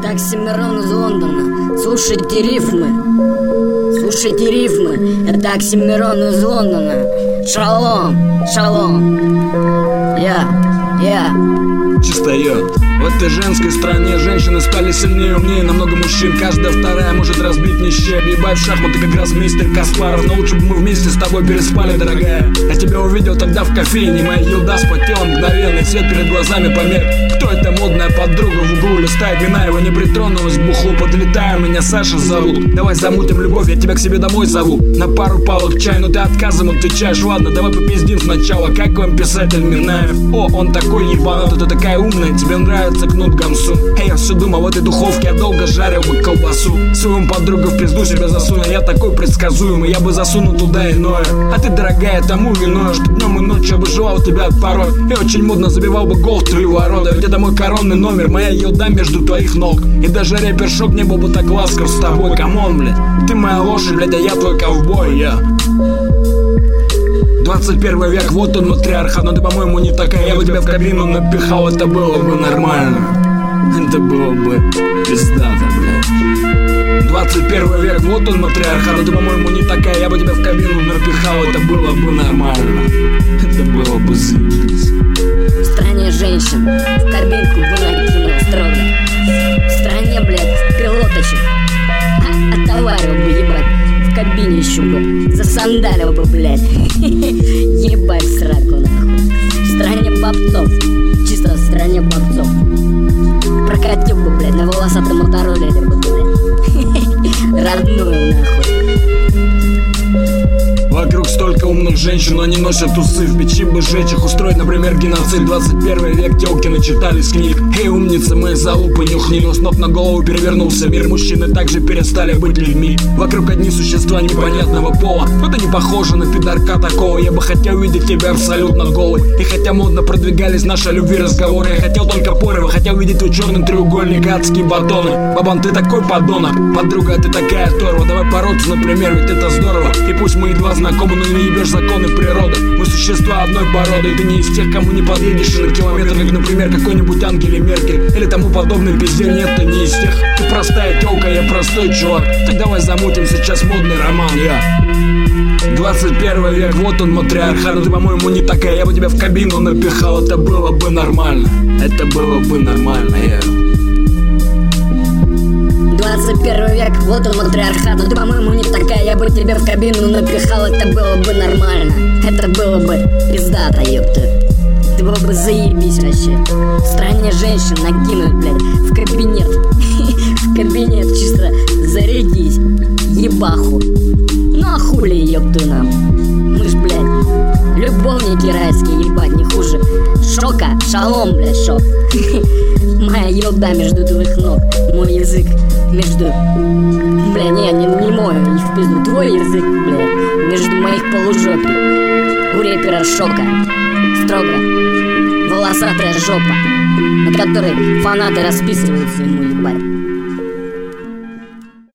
Это Оксимирон из Лондона. Слушайте рифмы. Слушайте рифмы. Это Оксимирон из Лондона. Шалом, шалом. Я. Чисто йод. В этой женской стране женщины стали сильнее, умнее намного мужчин. Каждая вторая может разбить мне щебь. Ебать в шахматы как раз мистер Каспаров. Но лучше бы мы вместе с тобой переспали, дорогая. Я тебя увидел тогда в кофейне. Моя елда спотела мгновенно, свет перед глазами померк. Кто эта модная подруга в углу листает вина? Его не притронулась к бухлу. Подлетаю, меня Саша зовут. Давай замутим любовь, я тебя к себе домой зову. На пару палок чай, но ты отказом отвечаешь. Ладно, давай попиздим сначала. Как вам писатель Минаев? О, он такой ебанутый, ты такая умная. Тебе нравится Кнут Гамсун? Эй, я все думал, в этой духовке я долго жарил бы колбасу. Своему подругу в пизду себя засуну. Я такой предсказуемый, я бы засунул туда иное. А ты, дорогая, тому виной, что днем и ночью обожевал тебя от порой. И очень модно забивал бы гол в твои ворота. Ведь это мой коронный номер, моя елда между твоих ног. И даже рэпер Шок не был бы так ласков с тобой. Камон, блядь, ты моя лошадь, блядь, а я твой ковбой, я. 21 век, вот он матриархат. Но ты, по-моему, не такая. Я бы тебя в кабину напихал, это было бы нормально. Это было бы пиздато, блядь. 21 век, вот он матриархат. Но ты, по-моему, не такая. Я бы тебя в кабину напихал, это было бы нормально. Это было бы заебись. В стране женщин в кабинку бы накинул строго. В стране, блядь, пилоточек отоварил бы, ебать. В кабине еще бы засандалил бы, блядь. Ебать сраку, нахуй. В стране бобцов, чисто в стране бобцов. Прокатил бы, блядь, на волосатом мотороллере бы, блядь. Родную, нахуй. Вокруг столько умных женщин, но они носят усы. В печи бы сжечь их, устроить, например, геноцид. 21 век, тёлки начитались книг. Эй, умница, мои залупы нюхни. Но с ног на голову перевернулся мир. Мужчины также перестали быть людьми. Вокруг одни существа непонятного пола. Но ты не похожа на пидорка такого. Я бы хотел видеть тебя абсолютно голой. И хотя модно продвигались наши любви разговоры, я хотел только порева, хотел видеть твой черный треугольник, адские батоны. Бабан, ты такой подонок. Подруга, ты такая оторва. Давай бороться, например, ведь это здорово. И пусть мы едва знакомы, но не ебешь законы природы. Мы существа одной породы, и ты не из тех, кому не подъедешь на километр, как, например, какой-нибудь Ангеле Меркель или тому подобный пиздец. Нет, ты не из тех. Ты простая тёлка, я простой чувак. Так давай замутим сейчас модный роман, я. 21 век, вот он матриархат. Но ты, по-моему, не такая. Я бы тебя в кабину напихал, это было бы нормально. Это было бы нормально, я. 21 век, вот он матриархат. Но ты, по-моему, не такая. Я бы тебя в кабину напихал, это было бы нормально. Это было бы пиздато, ёпта. Это было бы заебись вообще. В стране женщин накинуть, блядь, в кабинет. В кабинет чисто зарядись. Ебаху. Ну а хули, ёпту нам. Мы ж, блядь, любовники райские, ебать, не хуже Шока, шалом, блядь, Шок. Моя елда между твоих ног. Мой язык между... Бля, не мой, не в пизду. Твой язык, бля, между моих полужопий. У рэпера Шока строго волосатая жопа, на которой фанаты расписываются ему, ебать.